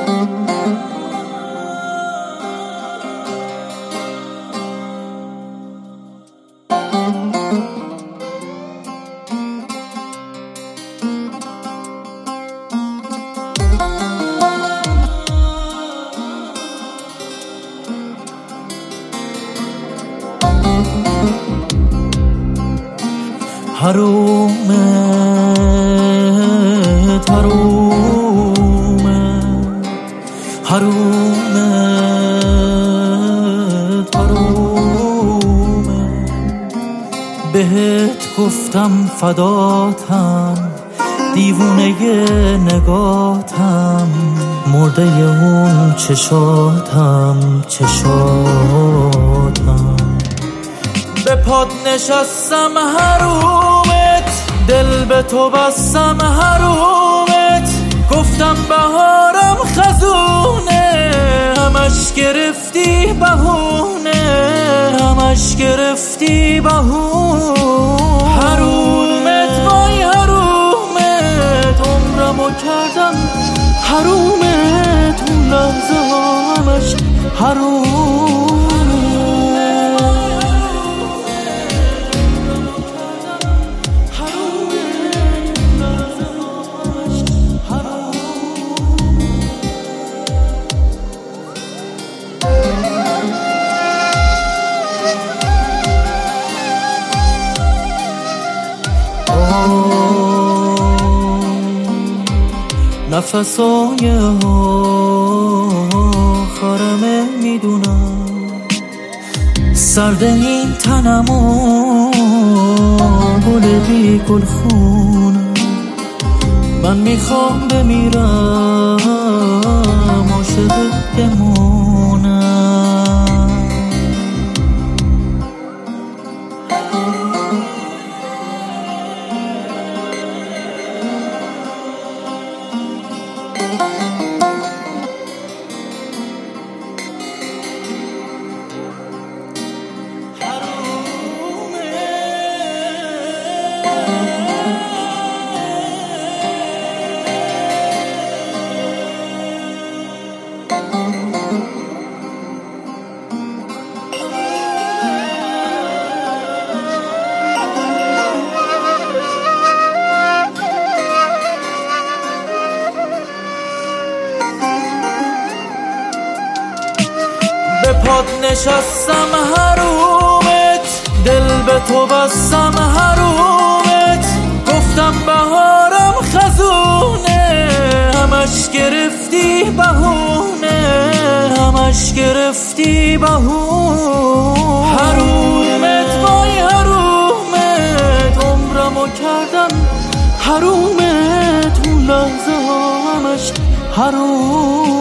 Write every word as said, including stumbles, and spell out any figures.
حرومت حرومت حرومت حرومت بهت گفتم فداتم، دیوونه نگاتم، مرده اون چشاتم چشاتم. به پاد نشستم حرومت، دل به تو بستم حرومت، گفتم بهارم خزونه، همش گرفتی بهونه، همش گرفتی بهونه. حرومت وای حرومت، عمرمو کردم حرومت، اون لحظه همش حرومت. نفسای آخرمه میدونم، سرد این تنمو گل بی گل خونم. من میخوام بمیرم عاشقت بمونم. به پاد نشستم حرومت، دل به تو بستم حرومت، گفتم بهارم خزونه، همش گرفتی بهونه، همش گرفتی بهونه. حرومت وای حرومت، عمرمو کردم حرومت، اون لحظه همش حرومت.